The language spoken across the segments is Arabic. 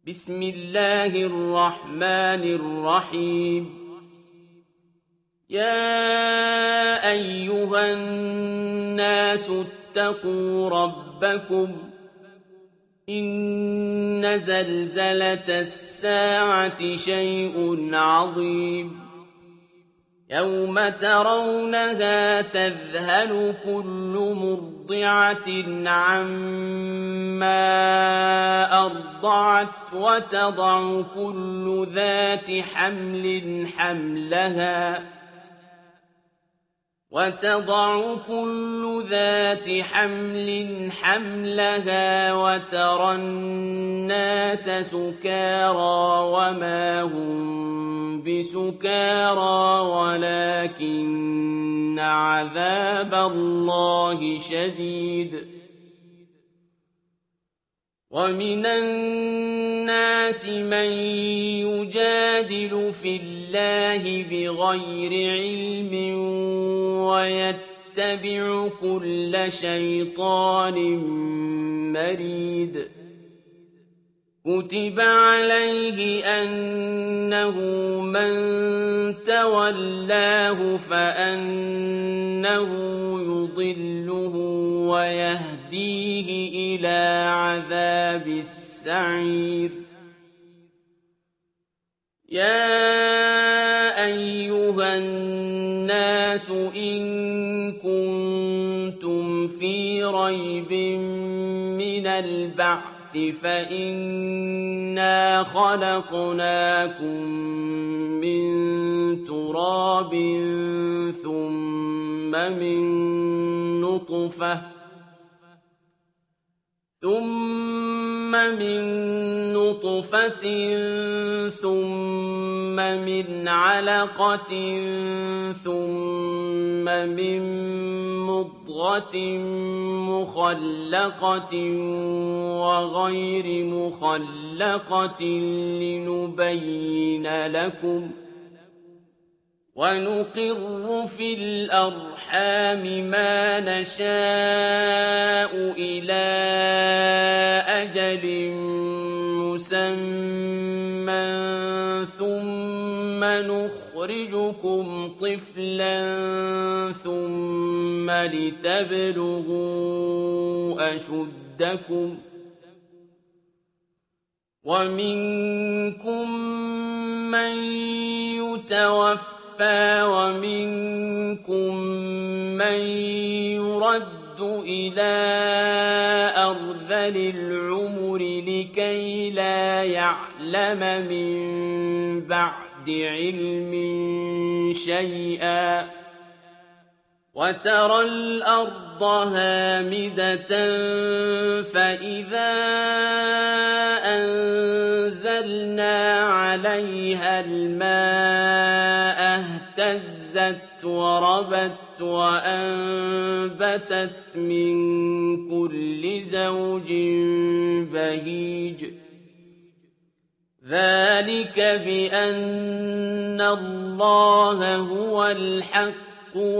بسم الله الرحمن الرحيم يا أيها الناس اتقوا ربكم إن زلزلة الساعة شيء عظيم يوم ترونها تذهل كل مرضعة عما أرضعت وتضع كل ذات حمل حملها وترى الناس سكارى وما هم بسكارى ولكن عذاب الله شديد ومن الناس من يجادل في الله بغير علم ويتبع كل شيطان مريد كتب عليه أنه من تولاه فأنه يضله ويهديه إلى عذاب السعير يا أيها الناس إن كنتم في ريب من البعث فإنا خلقناكم من تراب ثم من نطفة ثم من علقة ثم من مضغة مخلقة وغير مخلقة لنبين لكم ونقر في الأرحام ما نشاء إلى أجل مسمى ثم نخرجكم طفلا ثم لتبلغوا أشدكم ومنكم من يتوفى ومنكم من يرد إلى أرذل العمر لكي لا يعلم من بعد علم شيئا وترى الأرض هامدة فإذا أنزلنا عليها الماء اهتزت وربت وأنبتت من كل زوج بهيج ذلك بأن الله هو الحق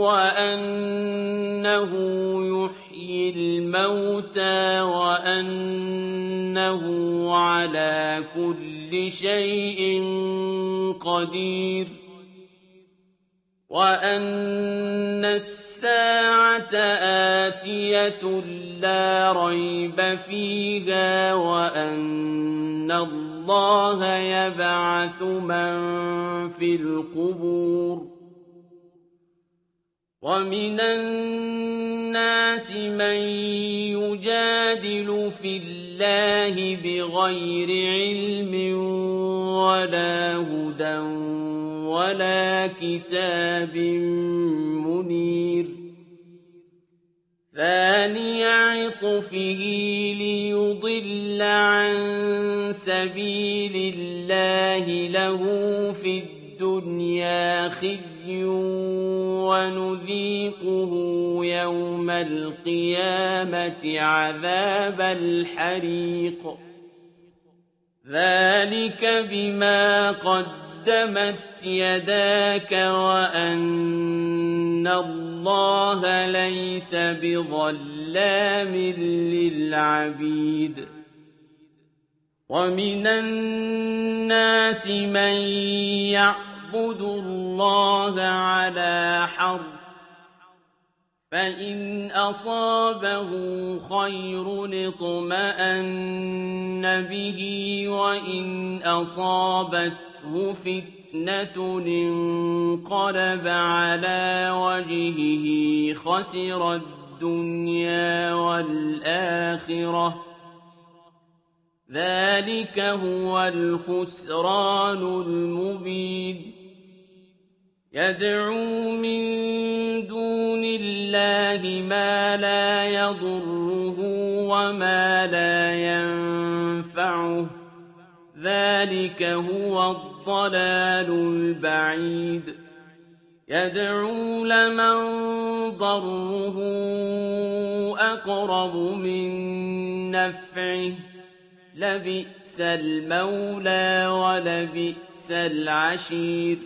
وأنه يحيي الموتى وأنه على كل شيء قدير وأن الساعة آتية لا ريب فيها وأن الله يبعث من في القبور ومن الناس من يجادل في الله بغير علم ولا هدى ولا كتاب منير ثاني عطفه ليضل عن سبيل الله له في الدنيا خزي ونذيقه يوم القيامة عذاب الحريق ذلك بما قدمت يداك وأن الله ليس بظلام للعبيد وَمِنَ النَّاسِ مَن يَعْبُدُ اللَّهَ عَلَىٰ حَرْفٍ ۖ فَإِنْ أَصَابَهُ خَيْرٌ اطْمَأَنَّ بِهِ وَإِنْ أَصَابَتْهُ فِتْنَةٌ انقَلَبَ عَلَىٰ وَجْهِهِ خَسِرَ الدُّنْيَا وَالْآخِرَةَ ۚ ذَٰلِكَ هُوَ الْخُسْرَانُ الْمُبِينُ. يَدْعُو مِن دُونِ اللَّهِ مَا لَا يَضُرُّهُ وَمَا لَا يَنفَعُهُ ۚ ذَٰلِكَ هُوَ الضَّلَالُ الْبَعِيدُ. يَدْعُو لَمَن ضَرُّهُ أَقْرَبُ مِن نَّفْعِهِ ۚ لَبِئْسَ الْمَوْلَىٰ وَلَبِئْسَ الْعَشِيرُ.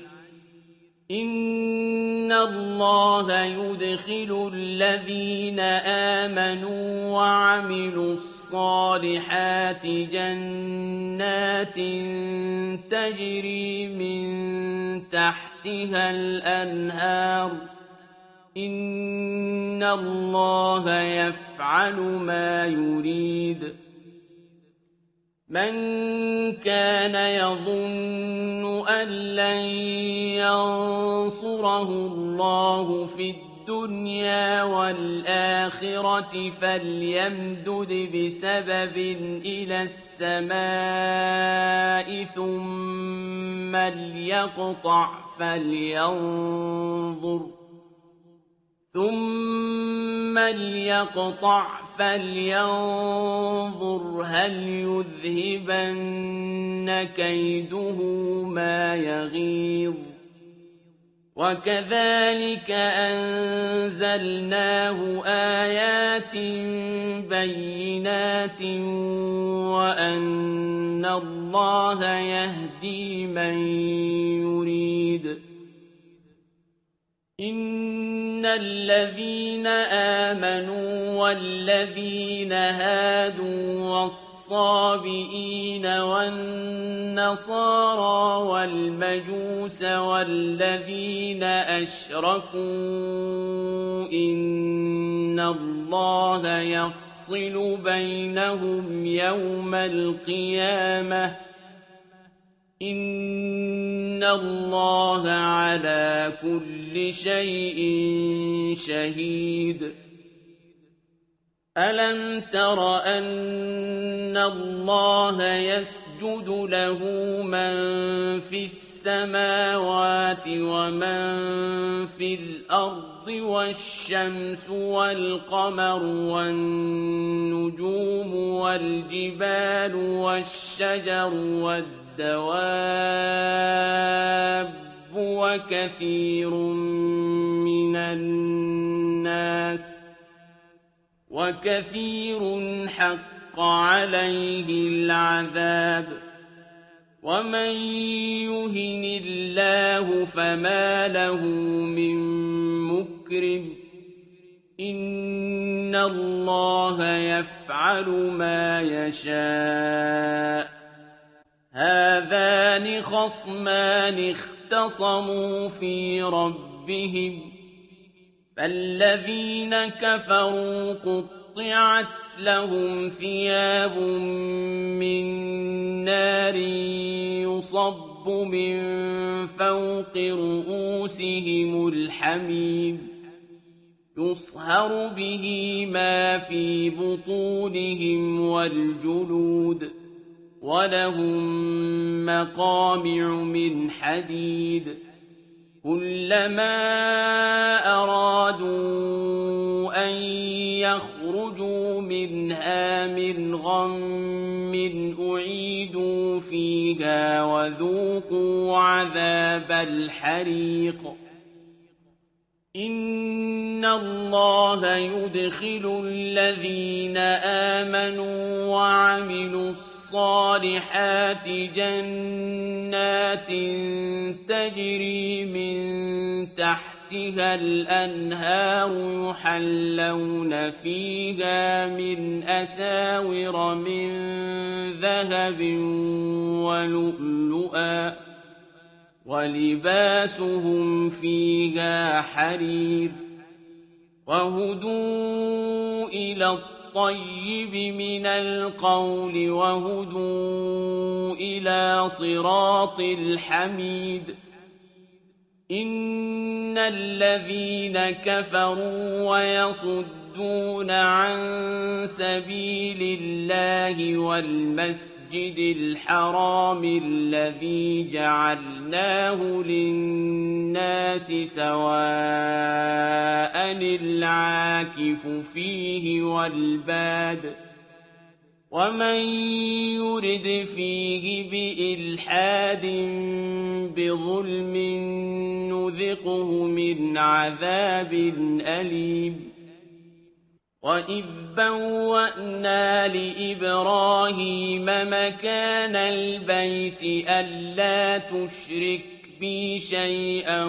إِنَّ اللَّهَ يُدْخِلُ الَّذِينَ آمَنُوا وَعَمِلُوا الصَّالِحَاتِ جَنَّاتٍ تَجْرِي مِن تَحْتِهَا الْأَنْهَارُ ۚ إِنَّ اللَّهَ يَفْعَلُ مَا يُرِيدُ. مَن كَانَ يَظُنُّ أَن لَّن يَنصُرَهُ اللَّهُ فِي الدُّنْيَا وَالْآخِرَةِ فَلْيَمْدُدْ بِسَبَبٍ إِلَى السَّمَاءِ ثُمَّ لْيَقْطَعْ فَلْيَنظُرْ هَلْ يُذْهِبَنَّ كَيْدُهُ مَا يَغِيظُ. وَكَذَٰلِكَ أَنزَلْنَاهُ آيَاتٍ بَيِّنَاتٍ وَأَنَّ اللَّهَ يَهْدِي مَن يُرِيدُ. إِنَّ الَّذِينَ آمَنُوا وَالَّذِينَ هَادُوا وَالصَّابِئِينَ وَالنَّصَارَىٰ وَالْمَجُوسَ وَالَّذِينَ أَشْرَكُوا إِنَّ اللَّهَ يَفْصِلُ بَيْنَهُمْ يَوْمَ الْقِيَامَةِ ۚ إِنَّ اللَّهَ عَلَىٰ كُلِّ شَيْءٍ شَهِيدٌ. أَلَمْ تَرَ أَنَّ اللَّهَ يَسْجُدُ لَهُ مَن فِي السَّمَاوَاتِ وَمَن فِي الْأَرْضِ وَالشَّمْسُ وَالْقَمَرُ وَالنُّجُومُ وَالْجِبَالُ وَالشَّجَرُ وَالدَّوَابُّ وَكَثِيرٌ حَقَّ عَلَيْهِ الْعَذَابُ. وَمَن يُهِنِ اللَّهُ فَمَا لَهُ مِن مُّكْرِمٍ ۚ إِنَّ اللَّهَ يَفْعَلُ مَا يَشَاءُ. هَٰذَانِ خَصْمَانِ اخْتَصَمُوا فِي رَبِّهِمْ ۖ فَالَّذِينَ كَفَرُوا قُطِّعَتْ لَهُمْ ثِيَابٌ مِّن نَّارٍ يُصَبُّ مِن فَوْقِ رُءُوسِهِمُ الْحَمِيمُ يُصْهَرُ بِهِ مَا فِي بُطُونِهِمْ وَالْجُلُودُ، وَلَهُم مَّقَامِعُ مِنْ حَدِيدٍ. كُلَّمَا أَرَادُوا أَن يَخْرُجُوا مِنْهَا مِنْ غَمٍّ أُعِيدُوا فِيهَا وَذُوقُوا عَذَابَ الْحَرِيقِ. إِنَّ اللَّهَ يُدْخِلُ الَّذِينَ آمَنُوا وَعَمِلُوا الصَّالِحَاتِ جَنَّاتٍ تَجْرِي مِن تَحْتِهَا تحتها الأنهار يحلون فيها من أساور من ذهب ولؤلؤا ولباسهم فيها حرير وهدوا إلى الطيب من القول وهدوا إلى صراط الحميد إن الذين كفروا ويصدون عن سبيل الله والمسجد الحرام الذي جعلناه للناس سواء العاكف فيه والباد ومن يرد فيه بإلحاد بظلم نذقه من عذاب أليم وإذ بوأنا لإبراهيم مكان البيت ألا تشرك بي شيئا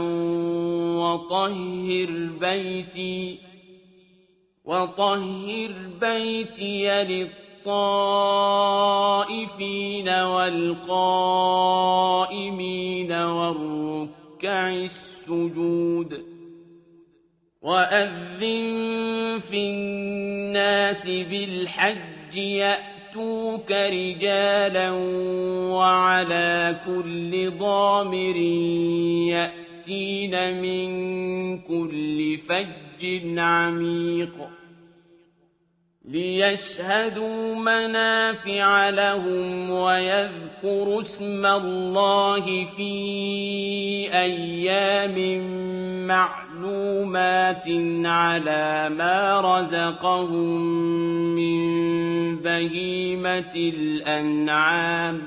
وطهر بيتي للطائفين والقائمين والركع السجود وأذن في الناس بالحج يأتوك رجالا وعلى كل ضامر يأتين من كل فج عميق ليشهدوا منافع لهم ويذكروا اسم الله في أيام معلومات على ما رزقهم من بهيمة الأنعام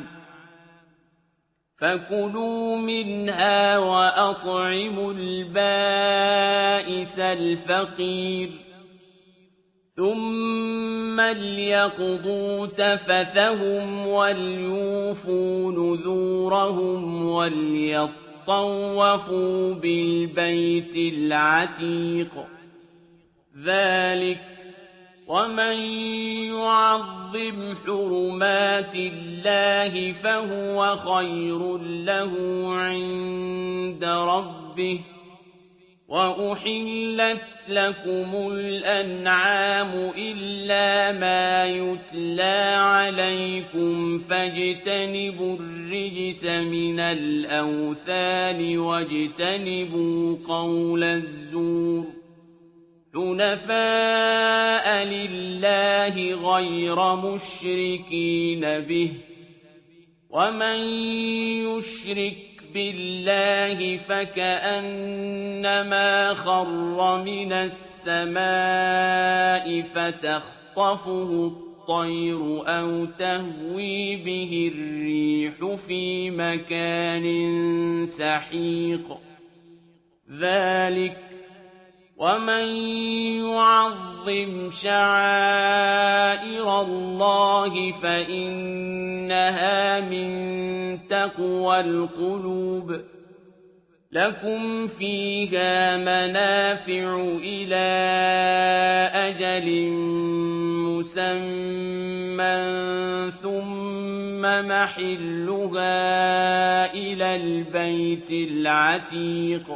فكلوا منها وأطعموا البائس الفقير ثم ليقضوا تفثهم وليوفوا نذورهم وليطوفوا بالبيت العتيق ذلك ومن يعظم حرمات الله فهو خير له عند ربه وأحلت لكم الأنعام إلا ما يتلى عليكم فاجتنبوا الرجس من الأوثان واجتنبوا قول الزور حنفاء لله غير مشركين به ومن يشرك بالله فكأنما خر من السماء فتخطفه الطير أو تهوي به الريح في مكان سحيق ذلك ومن يعظم شعائر الله فإنها من تقوى القلوب لكم فيها منافع إلى أجل مسمى ثم محلها إلى البيت العتيق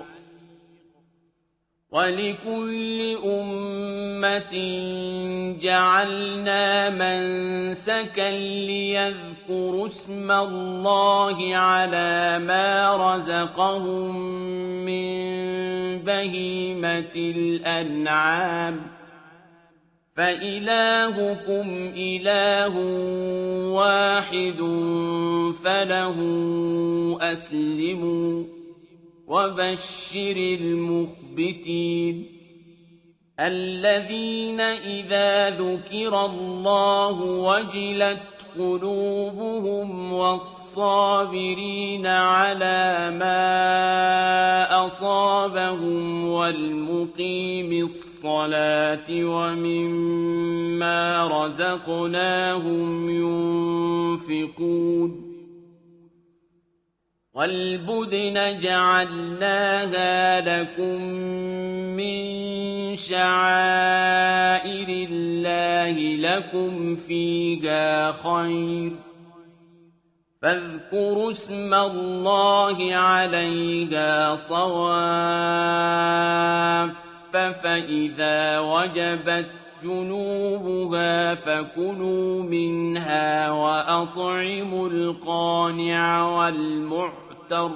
ولكل أمة جعلنا منسكا ليذكروا اسم الله على ما رزقهم من بهيمة الأنعام فإلهكم إله واحد فله أسلموا وبشر المخبتين الذين إذا ذكر الله وجلت قلوبهم والصابرين على ما أصابهم والمقيم الصلاة ومما رزقناهم ينفقون وَالْبُدْنَ جَعَلْنَاهَا لَكُم مِّن شَعَائِرِ اللَّهِ لَكُمْ فِيهَا خَيْرٌ ۖ فاذكروا اسم الله عليها صواف فإذا وجبت جنوبها فكلوا منها وأطعموا القانع والمعتر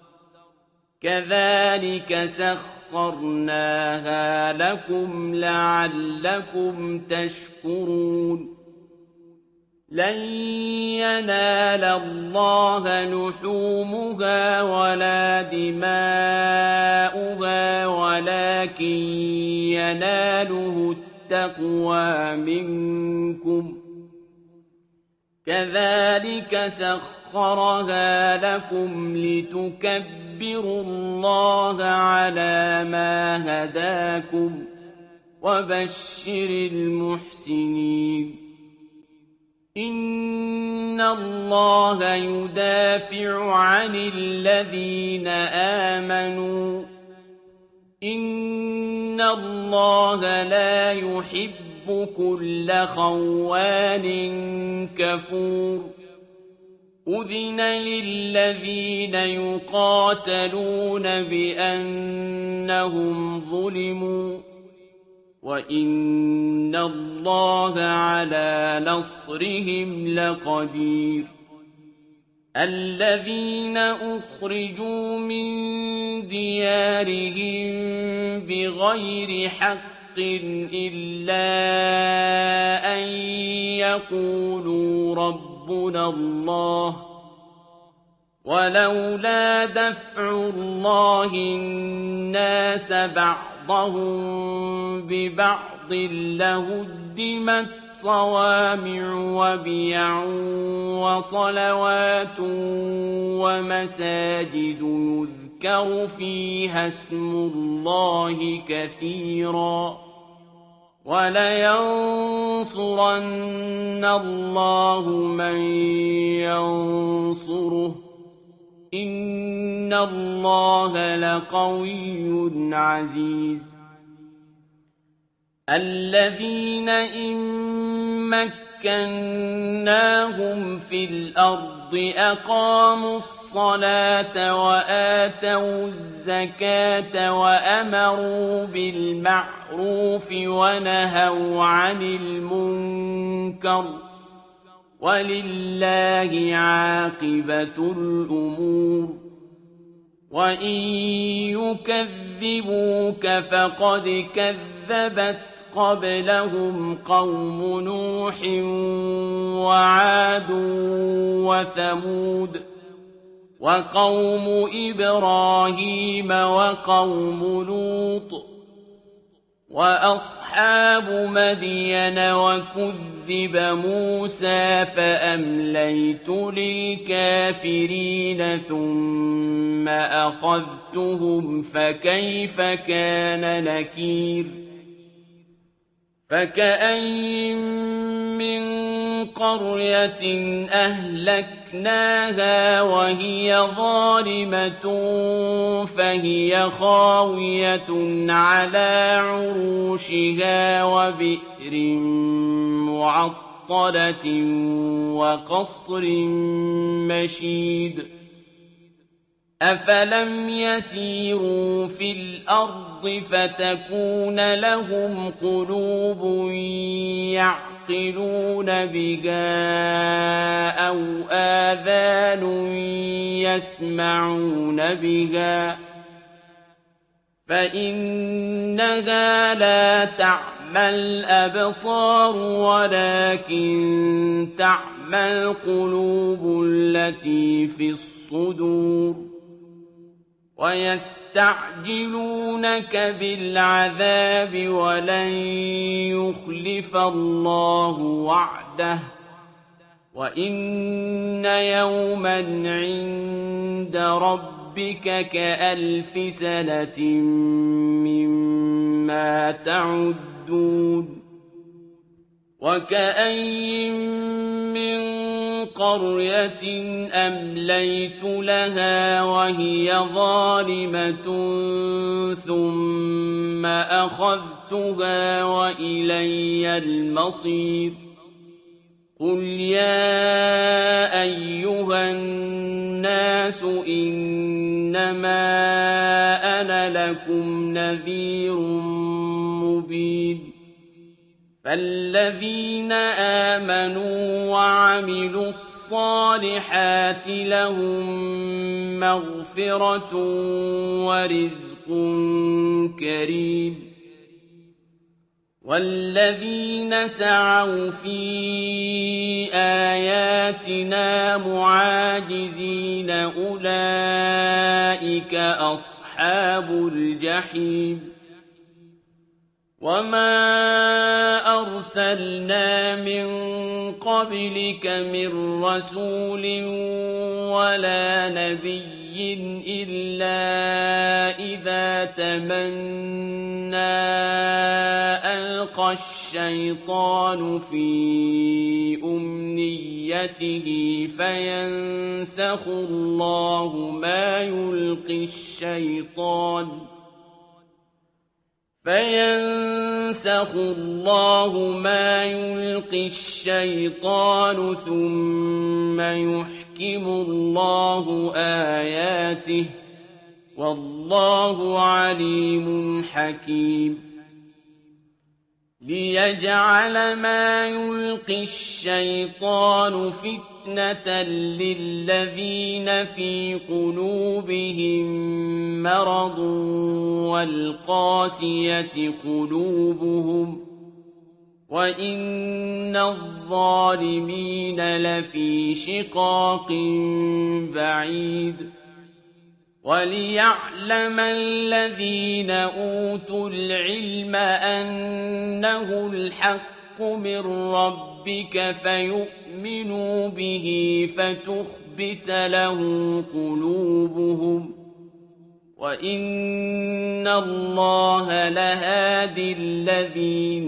كذلك سخرناها لكم لعلكم تشكرون لن ينال الله لحومها ولا دماؤها ولكن يناله التقوى منكم كذلك سخرها لكم لتكبروا الله على ما هداكم وبشر المحسنين إن الله يدافع عن الذين آمنوا إن الله لا يحب كل خوان كفور أذن للذين يقاتلون بأنهم ظلموا وَإِنَّ اللَّهَ عَلَىٰ نَصْرِهِمْ لَقَدِيرٌ الَّذِينَ أُخْرِجُوا مِن دِيَارِهِم بِغَيْرِ حَقٍّ إِلَّا أَن يَقُولُوا رَبُّنَا اللَّهُ وَلَوْلَا دَفْعُ اللَّهِ النَّاسَ بعضهم ببعض لهدمت صوامع وبيع وصلوات ومساجد يذكر فيها اسم الله كثيرا ولينصرن الله من ينصره إن الله لقوي عزيز الذين إن مكناهم في الأرض أقاموا الصلاة وآتوا الزكاة وأمروا بالمعروف ونهوا عن المنكر ولله عاقبة الأمور وإن يكذبوك فقد كذبت قبلهم قوم نوح وعاد وثمود وقوم إبراهيم وقوم لوط وأصحاب مدين وكذب موسى فأمليت للكافرين ثم أخذتهم فكيف كان نكير فكأين من قرية أهلكناها وهي ظالمة فهي خاوية على عروشها وبئر معطلة وقصر مشيد أفلم يسيروا في الأرض فتكون لهم قلوب يعقلون بها أو آذان يسمعون بها فإنها لا تعمى الأبصار ولكن تعمى القلوب التي في الصدور ويستعجلونك بالعذاب ولن يخلف الله وعده وإن يوما عند ربك كألف سنة مما تعدون وكأين من قرية أمليت لها وهي ظالمة ثم أخذتها وإلي المصير قل يا أيها الناس إنما أنا لكم نذير مبين فالذين آمنوا وعملوا الصالحات لهم مغفرة ورزق كريم والذين سعوا في آياتنا معاجزين أولئك أصحاب الجحيم وما أرسلنا من قبلك من رسول ولا نبي إلا إذا تمنى ألقى الشيطان في أمنيته فينسخ الله ما يلقي الشيطان ثم يحكم الله آياته والله عليم حكيم ليجعل ما يلقي الشيطان فتنة للذين في قلوبهم مرض والقاسية قلوبهم وإن الظالمين لفي شقاق بعيد وليعلم الذين أوتوا العلم أنه الحق من ربك فيؤمنوا به فتخبت له قلوبهم وإن الله لهادي الذين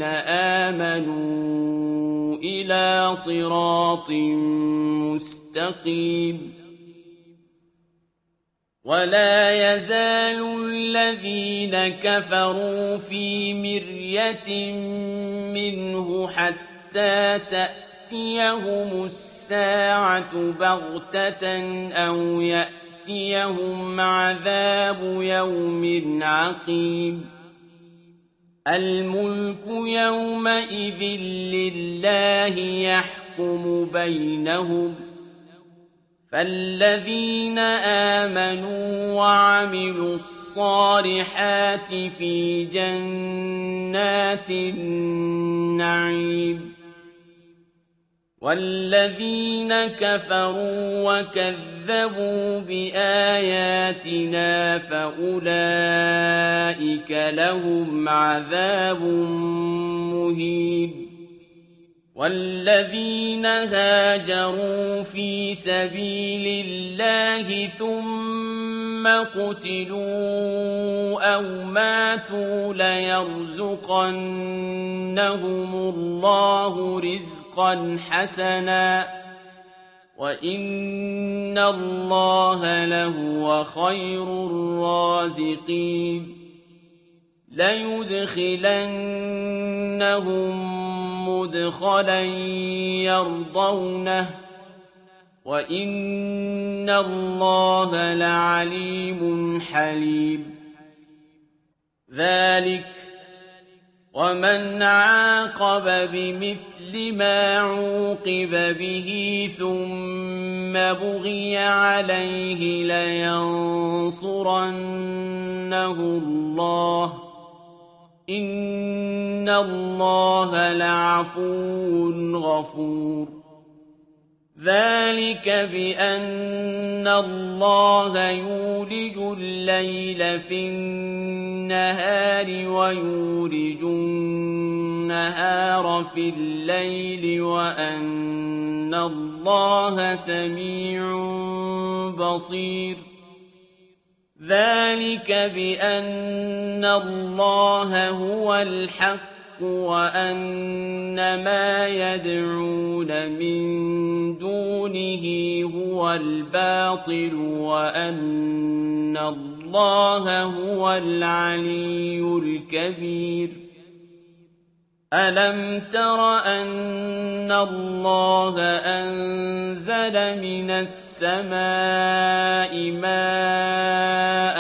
آمنوا إلى صراط مستقيم ولا يزال الذين كفروا في مرية منه حتى تأتيهم الساعة بغتة أو يأتيهم عذاب يوم عقيم الملك يومئذ لله يحكم بينهم فالذين آمنوا وعملوا الصالحات في جنات النعيم والذين كفروا وكذبوا بآياتنا فأولئك لهم عذاب مهين والذين هاجروا في سبيل الله ثم قتلوا أو ماتوا ليرزقنهم الله رزقا حسنا وإن الله لهو خير الرازقين ليدخلنهم مدخلا يرضونه وإن الله لعليم حليم ذلك ومن عاقب بمثل ما عوقب به ثم بغي عليه لينصرنه الله إن الله لعفو غفور ذلك بأن الله يولج الليل في النهار ويولج النهار في الليل وأن الله سميع بصير ذلك بأن الله هو الحق وأن ما يدعون من دونه هو الباطل وأن الله هو العلي الكبير ألم تر أن الله أنزل من السماء ماء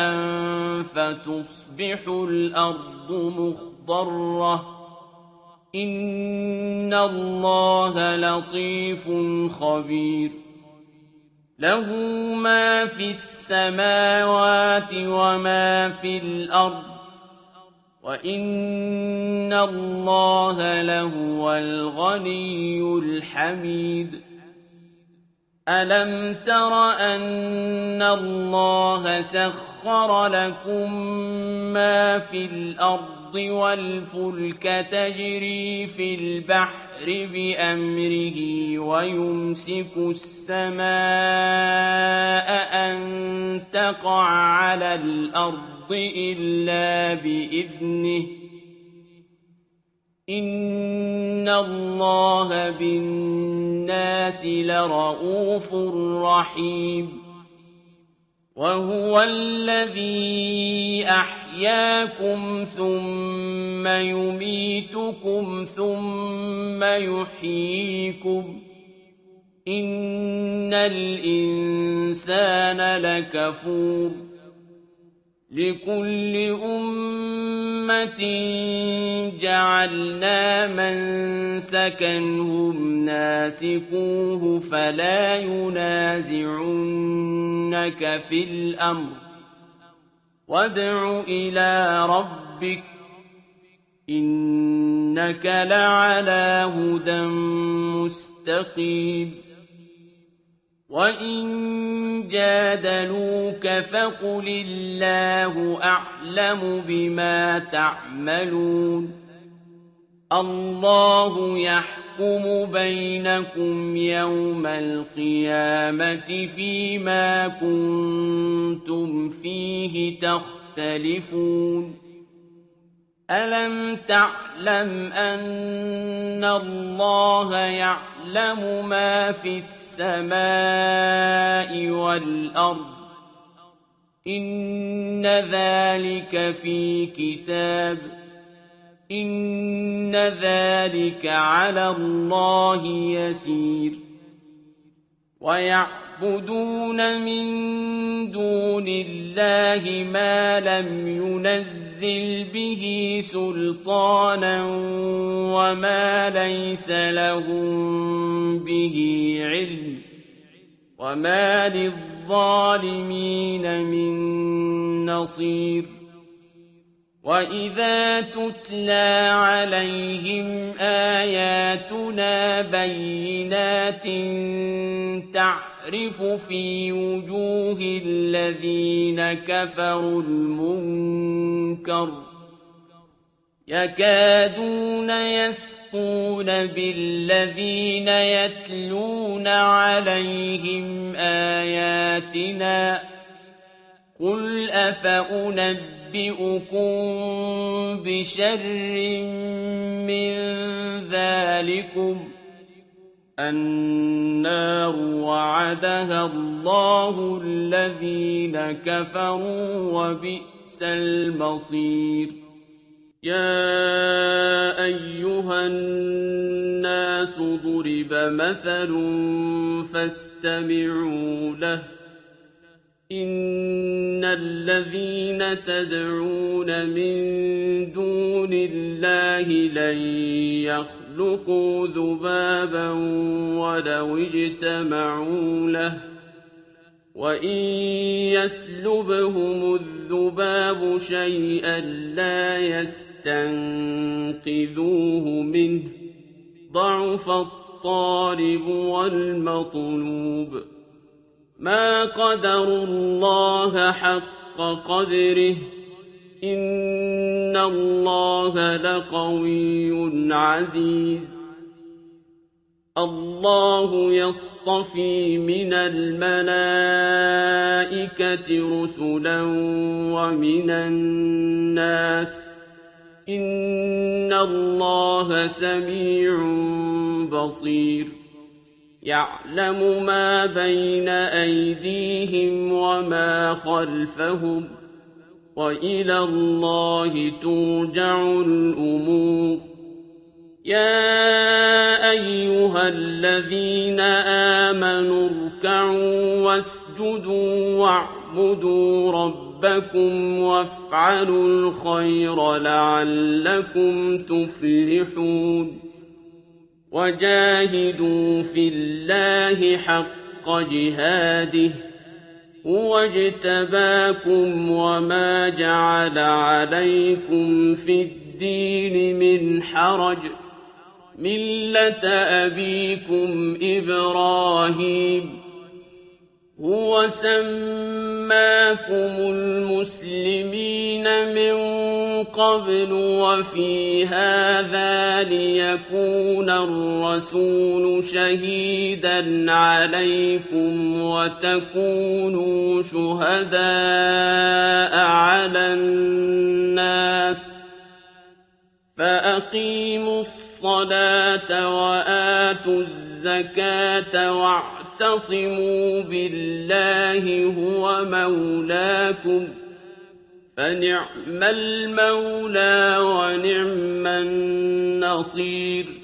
فتصبح الأرض مخضرة إن الله لطيف خبير له ما في السماوات وما في الأرض وإن الله لهو الغني الحميد ألم تر أن الله سخر لكم ما في الأرض والفلك تجري في البحر بأمره ويمسك السماء أن تقع على الأرض إلا بإذنه إن الله بالناس لرءوف رحيم وهو الذي أحياكم ثم يميتكم ثم يحييكم إن الإنسان لكفور لكل أمة جعلنا منسكا هم ناسكوه فلا ينازعنك في الأمر وادع إلى ربك إنك لعلى هدى مستقيم وإن جادلوك فقل الله أعلم بما تعملون الله يحكم بينكم يوم القيامة فيما كنتم فيه تختلفون ألم تعلم أن الله يعلم ما في السماء والأرض إن ذلك في كتاب إن ذلك على الله يسير ويعبدون من دون الله ما لم ينزل به سلطانا وما ليس لهم به علم وما للظالمين من نصير وإذا تتلى عليهم آياتنا بينات تعرف في وجوه الذين كفروا المنكر يكادون يسقون بالذين يتلون عليهم آياتنا قل أفأنبئكم بشر من ذلكم النار وعدها الله الذين كفروا وبئس المصير يا أيها الناس ضرب مثل فاستمعوا له إن الذين تدعون من دون الله لن يخلقوا ذبابا ولو اجتمعوا له وإن يسلبهم الذباب شيئا لا يستنقذوه منه ضعف الطالب والمطلوب ما قدروا الله حق قدره إن الله لقوي عزيز الله يصطفي من الملائكة رسلا ومن الناس إِنَّ اللَّهَ سَمِيعٌ بَصِيرٌ يَعْلَمُ مَا بَيْنَ أَيْدِيهِمْ وَمَا خَلْفَهُمْ وَإِلَى اللَّهِ تُرْجَعُ الْأُمُورُ يَا أَيُّهَا الَّذِينَ آمَنُوا ارْكَعُوا وَاسْجُدُوا وَاعْبُدُوا رَبَّكُمْ وَافْعَلُوا الْخَيْرَ لَعَلَّكُمْ تُفْلِحُونَ وَجَاهِدُوا فِي اللَّهِ حَقَّ جِهَادِهِ هُوَ اجْتَبَاكُمْ وَمَا جَعَلَ عَلَيْكُمْ فِي الدِّينِ مِنْ حَرَجٍ مِلَّةَ أَبِيكُمْ إِبْرَاهِيمَ هُوَ سَمَّاكُمُ الْمُسْلِمِينَ مِن قَبْلُ وَفِي هَٰذَا لِيَكُونَ الرَّسُولُ شَهِيدًا عَلَيْكُمْ وَتَكُونُوا شُهَدَاءَ عَلَى النَّاسِ ۚ فَأَقِيمُوا الصَّلَاةَ وَآتُوا الزَّكَاةَ وَاعْتَصِمُوا بِاللَّهِ هُوَ مَوْلَاكُمْ ۖ فَنِعْمَ الْمَوْلَىٰ وَنِعْمَ النَّصِيرُ